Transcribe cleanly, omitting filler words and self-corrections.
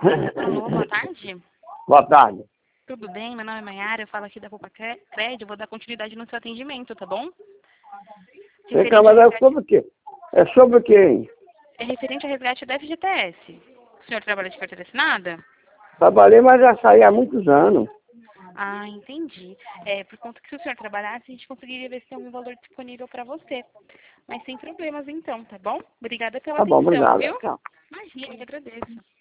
Alô, boa tarde. Boa tarde. Tudo bem? Meu nome é Maiara, eu falo aqui da Poupa Crédito, vou dar continuidade no seu atendimento, tá bom? Vem cá, mas é sobre o quê? É sobre o quê, hein? É referente ao resgate da FGTS. O senhor trabalha de carteira assinada? Trabalhei, mas já saí há muitos anos. Ah, entendi. Por conta que se o senhor trabalhasse, a gente conseguiria ver se tem algum valor disponível para você. Mas sem problemas então, tá bom? Obrigada pela Tá bom, atenção, obrigado. viu? Tchau. Imagina, eu que agradeço.